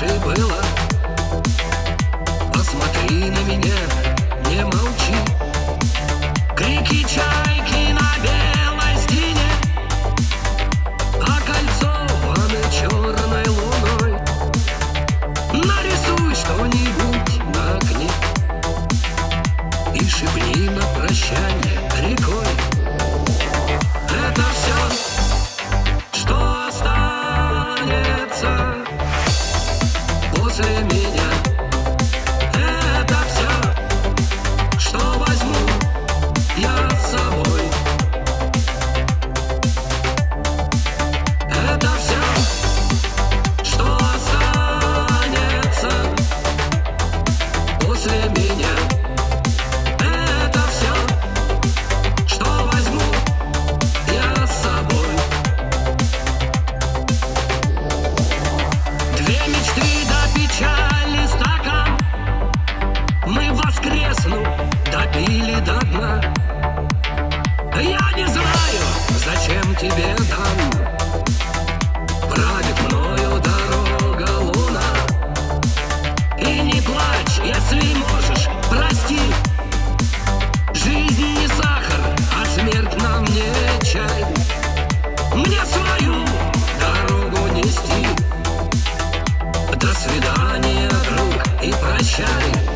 раньше было. Посмотри на меня, не молчи. Крики чайки на белой стене, окольцованы черной луной. Нарисуй что-нибудь на окне и шепни на прощание рекой. Это все, что останется после меня. Это все, что возьму я с собой. Это все, что останется после меня. Это все, что возьму я с собой. Две мечты до печали стакан, мы воскреснув допили до дна. Я не знаю, зачем тебе дан, правит мною дорога луна. И не плачь, если можешь, прости. Жизнь не сахар, а смерть нам не чай. Мне свою дорогу нести. До свидания, друг, и прощай.